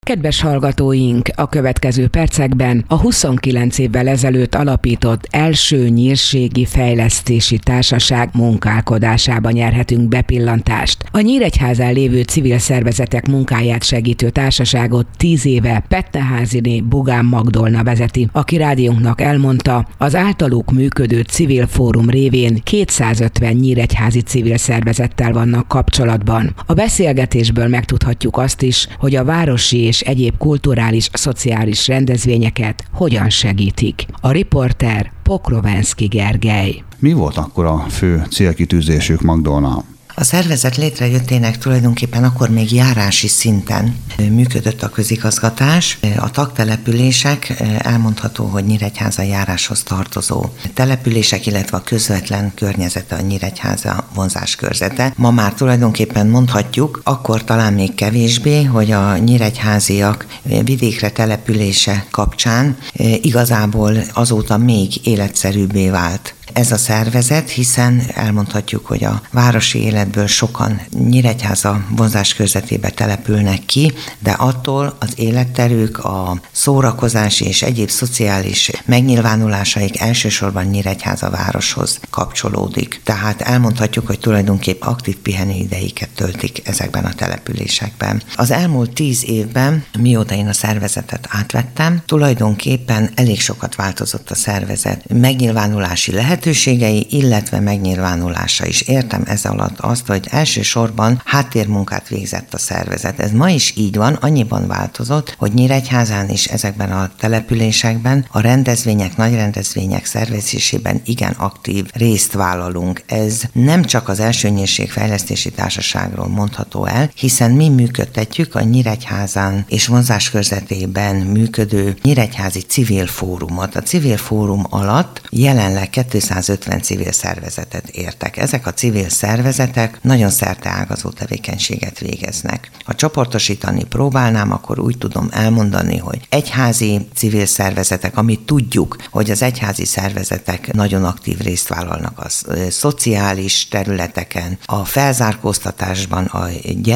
Kedves hallgatóink, a következő percekben a 29 évvel ezelőtt alapított első nyírségi fejlesztési társaság munkálkodásába nyerhetünk bepillantást. A Nyíregyházán lévő civil szervezetek munkáját segítő társaságot 10 éve Petneháziné Bugán Magdolna vezeti, aki rádiónknak elmondta, az általuk működő civil fórum révén 250 nyíregyházi civil szervezettel vannak kapcsolatban. A beszélgetésből megtudhatjuk azt is, hogy a városi és egyéb kulturális, szociális rendezvényeket hogyan segítik. A riporter Pokrovenszky Gergely. Mi volt akkor a fő célkitűzésük, Magdolna? A szervezet létrejöttének tulajdonképpen akkor még járási szinten működött a közigazgatás. A tagtelepülések elmondható, hogy Nyíregyháza járáshoz tartozó települések, illetve a közvetlen környezete a Nyíregyháza vonzáskörzete. Ma már tulajdonképpen mondhatjuk, akkor talán még kevésbé, hogy a nyíregyháziak vidékre települése kapcsán igazából azóta még életszerűbbé vált ez a szervezet, hiszen elmondhatjuk, hogy a városi életből sokan Nyíregyháza vonzáskörzetébe települnek ki, de attól az életterük, a szórakozási és egyéb szociális megnyilvánulásaik elsősorban Nyíregyháza városhoz kapcsolódik. Tehát elmondhatjuk, hogy tulajdonképp aktív pihenőideiket töltik ezekben a településekben. Az elmúlt 10 évben, mióta én a szervezetet átvettem, tulajdonképpen elég sokat változott a szervezet megnyilvánulási lehetőségei, illetve megnyilvánulása is. Értem ez alatt azt, hogy elsősorban háttérmunkát végzett a szervezet. Ez ma is így van, annyiban változott, hogy Nyíregyházán is ezekben a településekben a rendezvények, nagy rendezvények szervezésében igen aktív részt vállalunk. Ez nem csak az Első Nyírség Fejlesztési Társaságról mondható el, hiszen mi működtetjük a Nyíregyházán és vonzáskörzetében működő Nyíregyházi Civil Fórumot. A Civil Fórum alatt jelenleg 250 civil szervezetet értek. Ezek a civil szervezetek nagyon szerteágazó tevékenységet végeznek. Ha csoportosítani próbálnám, akkor úgy tudom elmondani, hogy egyházi civil szervezetek, amit tudjuk, hogy az egyházi szervezetek nagyon aktív részt vállalnak a szociális területeken, a felzárkóztatásban, a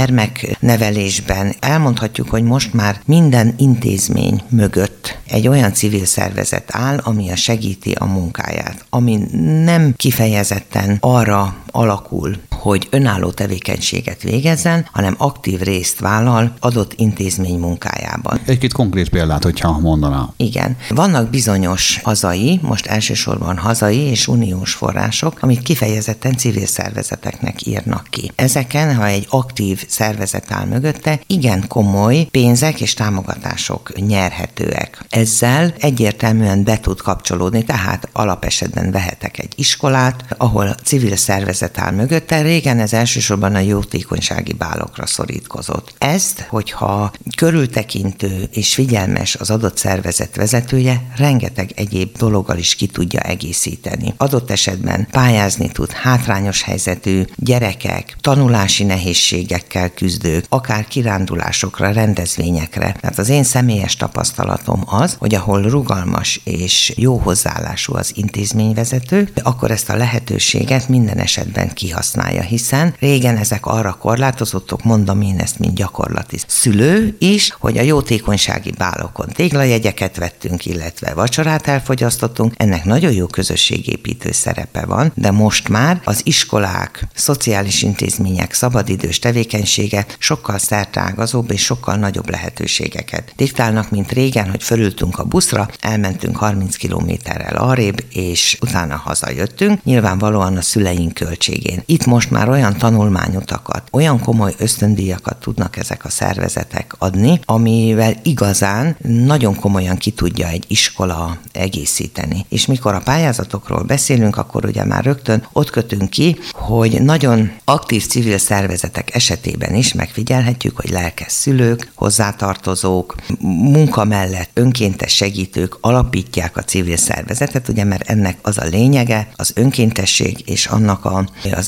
gyermeknevelésben. Elmondhatjuk, hogy most már minden intézmény mögött egy olyan civil szervezet áll, ami segíti a munkáját, ami nem kifejezetten arra alakul, hogy önálló tevékenységet végezzen, hanem aktív részt vállal adott intézmény munkájában. Egy-két konkrét példát, hogyha mondaná. Igen. Vannak bizonyos hazai, most elsősorban hazai és uniós források, amit kifejezetten civil szervezeteknek írnak ki. Ezeken, ha egy aktív szervezet áll mögötte, igen komoly pénzek és támogatások nyerhetőek. Ezzel egyértelműen be tud kapcsolódni, tehát alapesetben vehetek egy iskolát, ahol civil szervezet áll mögötte. Régen ez elsősorban a jótékonysági bálokra szorítkozott. Ezt, hogyha körültekintő és figyelmes az adott szervezet vezetője, rengeteg egyéb dologgal is ki tudja egészíteni. Adott esetben pályázni tud hátrányos helyzetű gyerekek, tanulási nehézségekkel küzdők, akár kirándulásokra, rendezvényekre. Tehát az én személyes tapasztalatom az, hogy ahol rugalmas és jó hozzáállású az intézményvezető, akkor ezt a lehetőséget minden esetben kihasználja, hiszen régen ezek arra korlátozottak, mondom én ezt, mint gyakorlati szülő is, hogy a jótékonysági bálokon téglajegyeket vettünk, illetve vacsorát elfogyasztottunk, ennek nagyon jó közösségépítő szerepe van, de most már az iskolák, szociális intézmények, szabadidős tevékenysége sokkal szerteágazóbb és sokkal nagyobb lehetőségeket diktálnak, mint régen, hogy fölültünk a buszra, elmentünk 30 kilométerrel arrébb, és utána hazajöttünk, nyilvánvalóan a szüleink költségén. Itt most már olyan tanulmányutakat, olyan komoly ösztöndíjakat tudnak ezek a szervezetek adni, amivel igazán nagyon komolyan ki tudja egy iskola egészíteni. És mikor a pályázatokról beszélünk, akkor ugye már rögtön ott kötünk ki, hogy nagyon aktív civil szervezetek esetében is megfigyelhetjük, hogy lelkes szülők, hozzátartozók, munka mellett önkéntes segítők alapítják a civil szervezetet, ugye, mert ennek az a lényege, az önkéntesség és annak az esélyegyenlőség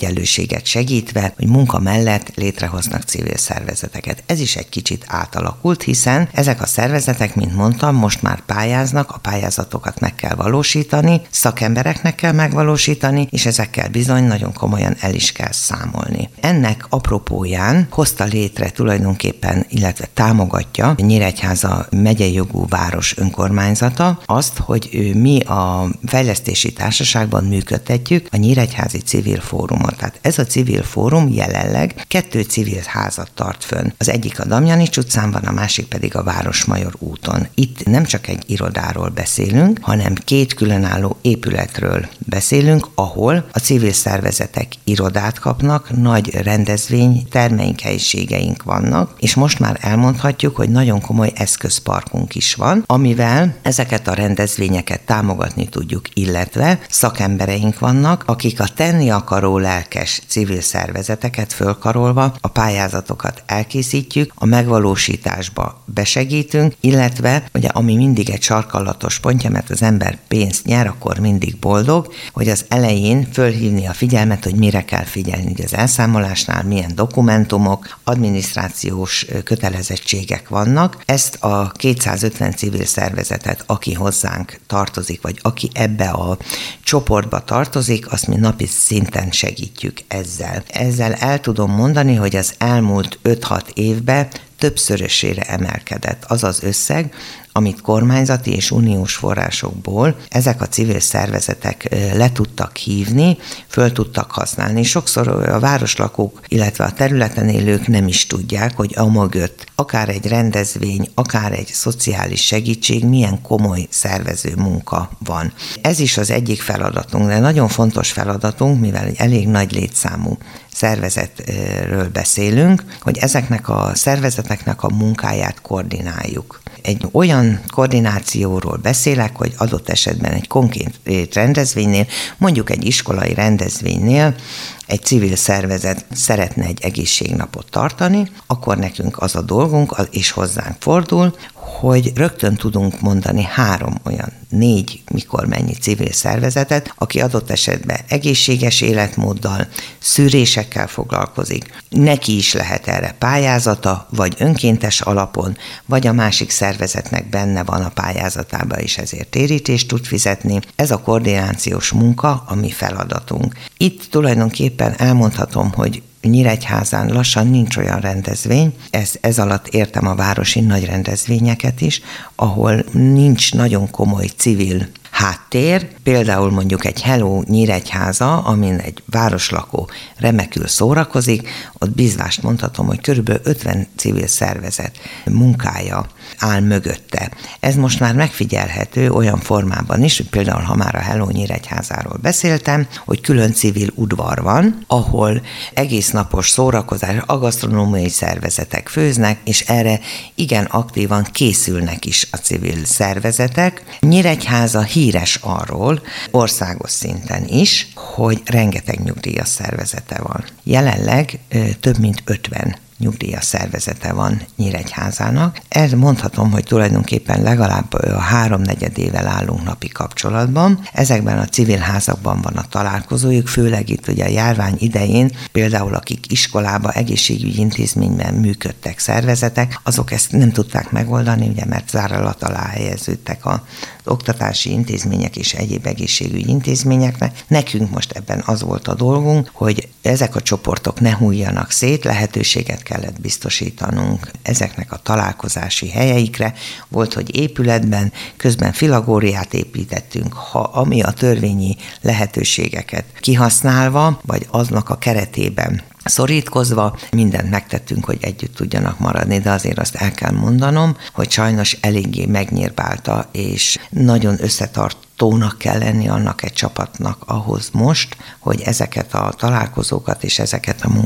esélyegyenlőséget segítve, hogy munka mellett létrehoznak civil szervezeteket. Ez is egy kicsit átalakult, hiszen ezek a szervezetek, mint mondtam, most már pályáznak, a pályázatokat meg kell valósítani, szakembereknek kell megvalósítani, és ezekkel bizony nagyon komolyan el is kell számolni. Ennek apropóján hozta létre tulajdonképpen, illetve támogatja Nyíregyháza megyei jogú város önkormányzata azt, hogy mi a fejlesztési társaságban működtetjük a Nyíregyházi Civil Fórumot. Tehát ez a civil fórum jelenleg 2 civil házat tart fönn. Az egyik a Damjanics utcán van, a másik pedig a Városmajor úton. Itt nem csak egy irodáról beszélünk, hanem 2 különálló épületről beszélünk, ahol a civil szervezetek irodát kapnak, nagy rendezvénytermeink, helyiségeink vannak, és most már elmondhatjuk, hogy nagyon komoly eszközparkunk is van, amivel ezeket a rendezvényeket támogatni tudjuk, illetve szakembereink vannak, akik a tenni akaró lelkes civil szervezeteket fölkarolva a pályázatokat elkészítjük, a megvalósításba besegítünk, illetve ugye, ami mindig egy sarkallatos pontja, mert az ember pénzt nyer, akkor mindig boldog, hogy az elején fölhívni a figyelmet, hogy mire kell figyelni, hogy az elszámolásnál milyen dokumentumok, adminisztrációs kötelezettségek vannak. Ezt a 250 civil szervezetet, aki hozzánk tartozik, vagy aki ebbe a csoportba tartozik, azt mi napi szinten segítjük ezzel. Ezzel el tudom mondani, hogy az elmúlt 5-6 évben többszörösére emelkedett az az összeg, amit kormányzati és uniós forrásokból ezek a civil szervezetek le tudtak hívni, föl tudtak használni. Sokszor a városlakók, illetve a területen élők nem is tudják, hogy amögött akár egy rendezvény, akár egy szociális segítség, milyen komoly szervező munka van. Ez is az egyik feladatunk, de nagyon fontos feladatunk, mivel egy elég nagy létszámú szervezetről beszélünk, hogy ezeknek a szervezeteknek a munkáját koordináljuk. Egy olyan koordinációról beszélek, hogy adott esetben egy konkrét rendezvénynél, mondjuk egy iskolai rendezvénynél egy civil szervezet szeretne egy egészségnapot tartani, akkor nekünk az a dolgunk, és hozzánk fordul, hogy rögtön tudunk mondani 3 olyan 4, mikor mennyi civil szervezetet, aki adott esetben egészséges életmóddal, szűrésekkel foglalkozik. Neki is lehet erre pályázata, vagy önkéntes alapon, vagy a másik szervezetnek benne van a pályázatában, és ezért térítést tud fizetni. Ez a koordinációs munka a mi feladatunk. Itt tulajdonképpen elmondhatom, hogy Nyíregyházán lassan nincs olyan rendezvény, ez alatt értem a városi nagy rendezvényeket is, ahol nincs nagyon komoly civil háttér, például mondjuk egy Hello Nyíregyháza, amin egy városlakó remekül szórakozik, ott bízvást mondhatom, hogy körülbelül 50 civil szervezet munkája áll mögötte. Ez most már megfigyelhető olyan formában is, hogy például ha már a Hello Nyíregyházáról beszéltem, hogy külön civil udvar van, ahol egész napos szórakozás, a gasztronómiai szervezetek főznek, és erre igen aktívan készülnek is a civil szervezetek. Nyíregyháza híres arról, országos szinten is, hogy rengeteg nyugdíjas szervezete van. Jelenleg több mint 50 nyugdíjas szervezete van Nyíregyházának. Ez mondhatom, hogy tulajdonképpen legalább a 3-4 évvel állunk napi kapcsolatban. Ezekben a civil házakban van a találkozójuk, főleg itt ugye a járvány idején, például akik iskolába, egészségügyi intézményben működtek szervezetek, azok ezt nem tudták megoldani, ugye, mert záralat alá helyeződtek az oktatási intézmények és egyéb egészségügyi intézményeknek. Nekünk most ebben az volt a dolgunk, hogy ezek a csoportok ne hulljanak szét, lehetőséget kellett biztosítanunk ezeknek a találkozási helyeikre. Volt, hogy épületben, közben filagóriát építettünk, ami a törvényi lehetőségeket kihasználva, vagy aznak a keretében szorítkozva, mindent megtettünk, hogy együtt tudjanak maradni, de azért azt el kell mondanom, hogy sajnos eléggé megnyírbálta, és nagyon összetartónak kell lenni annak egy csapatnak ahhoz most, hogy ezeket a találkozókat és ezeket a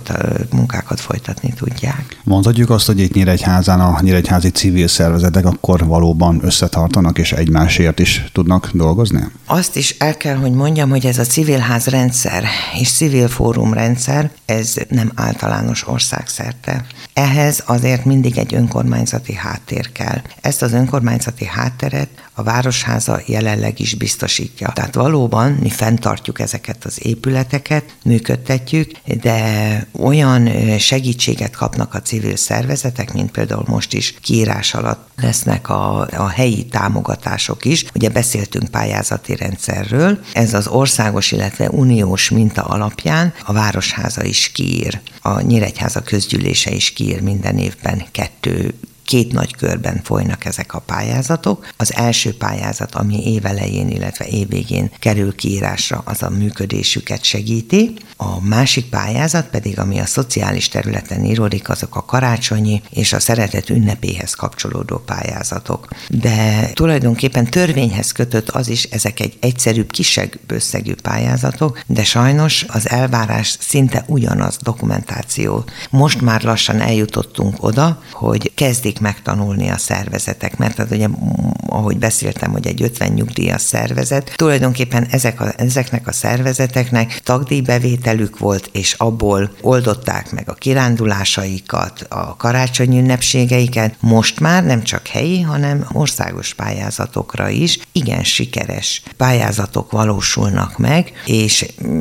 munkákat folytatni tudják. Mondhatjuk azt, hogy itt Nyíregyházán a nyíregyházi civil szervezetek akkor valóban összetartanak és egymásért is tudnak dolgozni? Azt is el kell, hogy mondjam, hogy ez a civilház rendszer és civil fórum rendszer, ez nem általános országszerte. Ehhez azért mindig egy önkormányzati háttér kell. Ezt az önkormányzati hátteret a Városháza jelenleg is biztosítja. Tehát valóban mi fenntartjuk ezeket az épületeket, működtetjük, de olyan segítséget kapnak a civil szervezetek, mint például most is kiírás alatt lesznek a helyi támogatások is. Ugye beszéltünk pályázati rendszerről, ez az országos, illetve uniós minta alapján a Városháza is kiír, a Nyíregyháza közgyűlése is kiír minden évben két nagy körben folynak ezek a pályázatok. Az első pályázat, ami évelején, illetve évvégén kerül kiírásra, az a működésüket segíti. A másik pályázat pedig, ami a szociális területen íródik, azok a karácsonyi és a szeretet ünnepéhez kapcsolódó pályázatok. De tulajdonképpen törvényhez kötött az is, ezek egy egyszerűbb, kisebb összegű pályázatok, de sajnos az elvárás szinte ugyanaz, dokumentáció. Most már lassan eljutottunk oda, hogy kezdik megtanulni a szervezetek, mert hát ugye, ahogy beszéltem, hogy egy 50 nyugdíjas szervezet, tulajdonképpen ezeknek a szervezeteknek tagdíjbevételük volt, és abból oldották meg a kirándulásaikat, a karácsonyi ünnepségeiket. Most már nem csak helyi, hanem országos pályázatokra is igen sikeres pályázatok valósulnak meg, és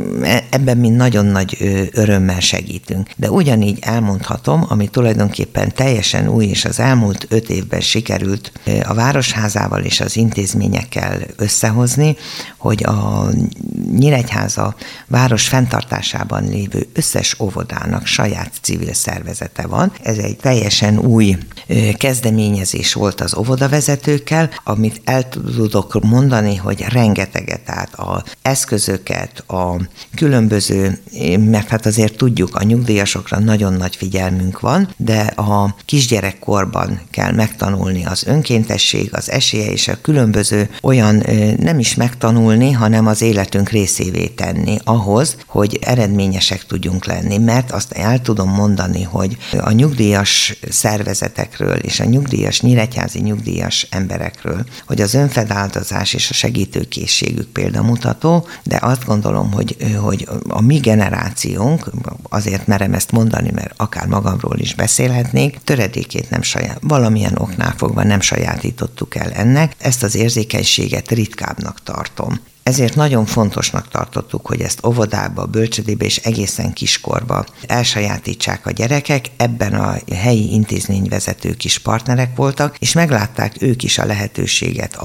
ebben mi nagyon nagy örömmel segítünk. De ugyanígy elmondhatom, ami tulajdonképpen teljesen új, és az elmúlt 5 évben sikerült a Városházával és az intézményekkel összehozni, hogy a Nyíregyháza város fenntartásában lévő összes óvodának saját civil szervezete van. Ez egy teljesen új kezdeményezés volt az óvodavezetőkkel, amit el tudok mondani, hogy rengeteget, tehát az eszközöket, a különböző, mert hát azért tudjuk, a nyugdíjasokra nagyon nagy figyelmünk van, de a kisgyerekkorban kell megtanulni az önkéntesség, az esélye és a különböző olyan nem is megtanulni, hanem az életünk részévé tenni ahhoz, hogy eredményesek tudjunk lenni, mert azt el tudom mondani, hogy a nyugdíjas szervezetekről és a nyíregyházi nyugdíjas emberekről, hogy az önfeláldozás és a segítőkészségük példamutató, de azt gondolom, hogy a mi generációnk, azért merem ezt mondani, mert akár magamról is beszélhetnék, töredékét nem valamilyen oknál fogva nem sajátítottuk el ennek, ezt az érzékenységet ritkábbnak tartom. Ezért nagyon fontosnak tartottuk, hogy ezt óvodába, bölcsödébe és egészen kiskorba elsajátítsák a gyerekek. Ebben a helyi intézményvezetők is partnerek voltak, és meglátták ők is a lehetőséget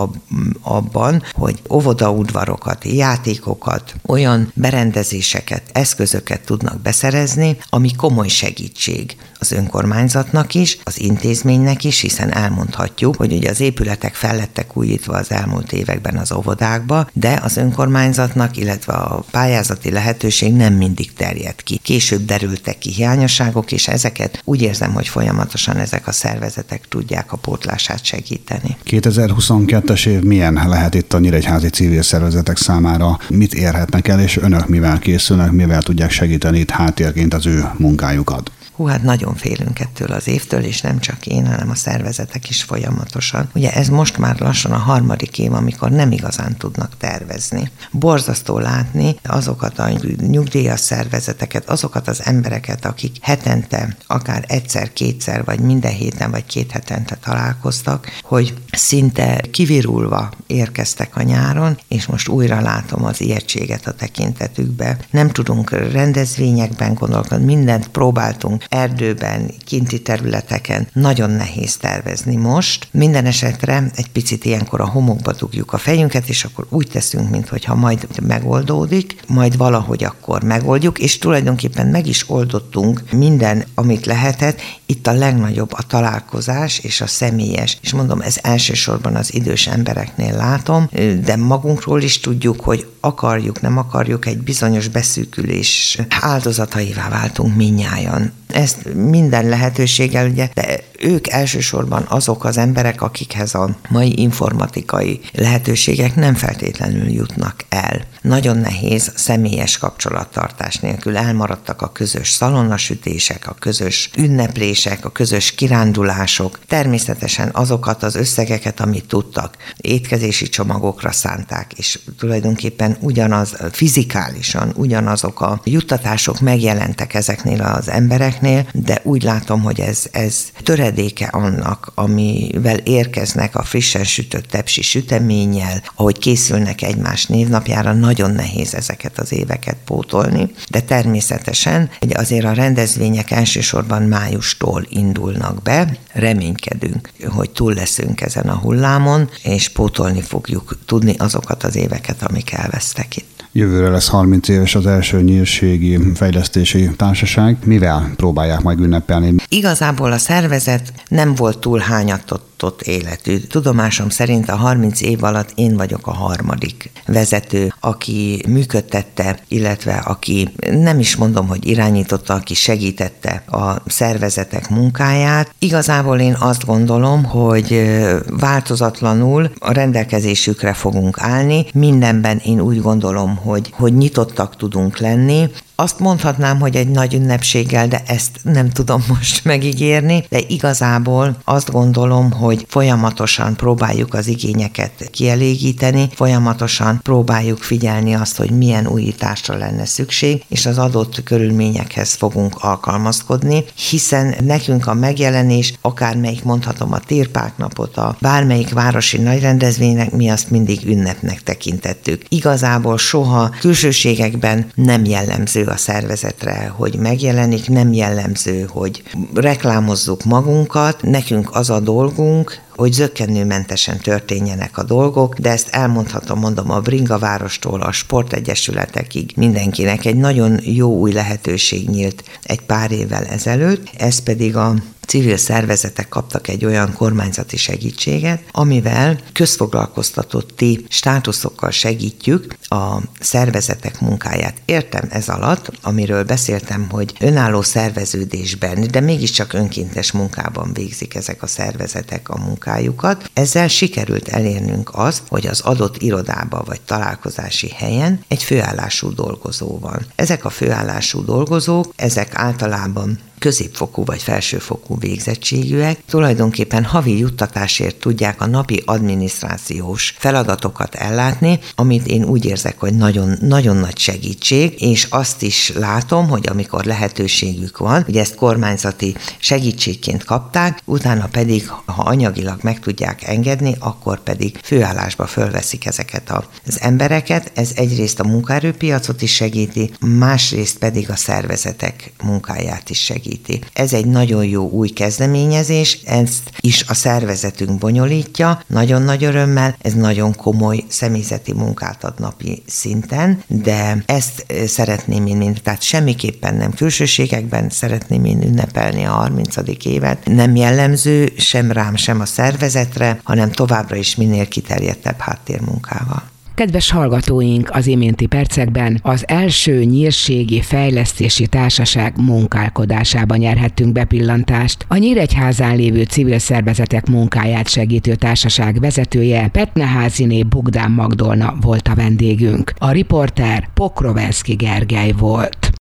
abban, hogy óvodaudvarokat, játékokat, olyan berendezéseket, eszközöket tudnak beszerezni, ami komoly segítség az önkormányzatnak is, az intézménynek is, hiszen elmondhatjuk, hogy ugye az épületek fel lettek újítva az elmúlt években az óvodákba, de az önkormányzatnak, illetve a pályázati lehetőség nem mindig terjed ki. Később derültek ki hiányosságok, és ezeket úgy érzem, hogy folyamatosan ezek a szervezetek tudják a pótlását segíteni. 2022-es év milyen lehet itt a nyíregyházi civil szervezetek számára? Mit érhetnek el, és önök mivel készülnek, mivel tudják segíteni itt háttérként az ő munkájukat? Hát nagyon félünk ettől az évtől, és nem csak én, hanem a szervezetek is folyamatosan. Ugye ez most már lassan a 3. év, amikor nem igazán tudnak tervezni. Borzasztó látni azokat a nyugdíjas szervezeteket, azokat az embereket, akik hetente, akár egyszer-kétszer, vagy minden héten, vagy 2 hetente találkoztak, hogy szinte kivirulva érkeztek a nyáron, és most újra látom az ijegységet a tekintetükbe. Nem tudunk rendezvényekben gondolkodni, mindent próbáltunk erdőben, kinti területeken, nagyon nehéz tervezni most. Minden esetre egy picit ilyenkor a homokba dugjuk a fejünket, és akkor úgy teszünk, mintha majd megoldódik, majd valahogy akkor megoldjuk, és tulajdonképpen meg is oldottunk minden, amit lehetett. Itt a legnagyobb a találkozás és a személyes, és mondom, ez elsősorban az idős embereknél látom, de magunkról is tudjuk, hogy akarjuk, nem akarjuk, egy bizonyos beszűkülés áldozataivá váltunk mindnyájan. Ezt minden lehetőséggel, ugye, de ők elsősorban azok az emberek, akikhez a mai informatikai lehetőségek nem feltétlenül jutnak el. Nagyon nehéz személyes kapcsolattartás nélkül. Elmaradtak a közös szalonnasütések, a közös ünneplések, a közös kirándulások. Természetesen azokat az összegeket, amit tudtak, étkezési csomagokra szánták, és tulajdonképpen fizikálisan ugyanazok a juttatások megjelentek ezeknél az embereknél, de úgy látom, hogy ez töredéke annak, amivel érkeznek a frissen sütött tepsi süteménnyel, ahogy készülnek egymás névnapjára, nagyon nehéz ezeket az éveket pótolni, de természetesen azért a rendezvények elsősorban májustól indulnak be, reménykedünk, hogy túl leszünk ezen a hullámon, és pótolni fogjuk tudni azokat az éveket, amik elvesztek itt. Jövőre lesz 30 éves az első nyírségi fejlesztési társaság. Mivel próbálják majd ünnepelni? Igazából a szervezet nem volt túl hányatott életű. Tudomásom szerint a 30 év alatt én vagyok a harmadik vezető, aki működtette, illetve aki nem is mondom, hogy irányította, aki segítette a szervezetek munkáját. Igazából én azt gondolom, hogy változatlanul a rendelkezésükre fogunk állni. Mindenben én úgy gondolom, hogy nyitottak tudunk lenni. Azt mondhatnám, hogy egy nagy ünnepséggel, de ezt nem tudom most megígérni, de igazából azt gondolom, hogy folyamatosan próbáljuk az igényeket kielégíteni, folyamatosan próbáljuk figyelni azt, hogy milyen újításra lenne szükség, és az adott körülményekhez fogunk alkalmazkodni, hiszen nekünk a megjelenés, akármelyik mondhatom a Tirpák-napot, a bármelyik városi nagy rendezvénynek, mi azt mindig ünnepnek tekintettük. Igazából soha külsőségekben nem jellemző a szervezetre, hogy megjelenik, nem jellemző, hogy reklámozzuk magunkat, nekünk az a dolgunk, hogy zökkenőmentesen történjenek a dolgok, de ezt elmondhatom, mondom, a Bringavárostól a sportegyesületekig mindenkinek egy nagyon jó új lehetőség nyílt egy pár évvel ezelőtt, ez pedig a civil szervezetek kaptak egy olyan kormányzati segítséget, amivel közfoglalkoztatotti státuszokkal segítjük a szervezetek munkáját. Értem ez alatt, amiről beszéltem, hogy önálló szerveződésben, de mégiscsak önkéntes munkában végzik ezek a szervezetek a munkájukat. Ezzel sikerült elérnünk azt, hogy az adott irodába vagy találkozási helyen egy főállású dolgozó van. Ezek a főállású dolgozók, ezek általában középfokú vagy felsőfokú végzettségűek, tulajdonképpen havi juttatásért tudják a napi adminisztrációs feladatokat ellátni, amit én úgy érzek, hogy nagyon, nagyon nagy segítség, és azt is látom, hogy amikor lehetőségük van, hogy ezt kormányzati segítségként kapták, utána pedig, ha anyagilag meg tudják engedni, akkor pedig főállásba fölveszik ezeket az embereket. Ez egyrészt a munkaerőpiacot is segíti, másrészt pedig a szervezetek munkáját is segíti. Ez egy nagyon jó új kezdeményezés, ezt is a szervezetünk bonyolítja, nagyon nagy örömmel, ez nagyon komoly személyzeti munkát ad napi szinten, de ezt szeretném én, tehát semmiképpen nem külsőségekben szeretném én ünnepelni a 30. évet. Nem jellemző sem rám, sem a szervezetre, hanem továbbra is minél kiterjedtebb háttérmunkával. Kedves hallgatóink, az iménti percekben az első nyírségi fejlesztési társaság munkálkodásába nyerhettünk bepillantást. A Nyíregyházán lévő civil szervezetek munkáját segítő társaság vezetője, Petneháziné Bogdán Magdolna volt a vendégünk. A riporter Pokrovensky Gergely volt.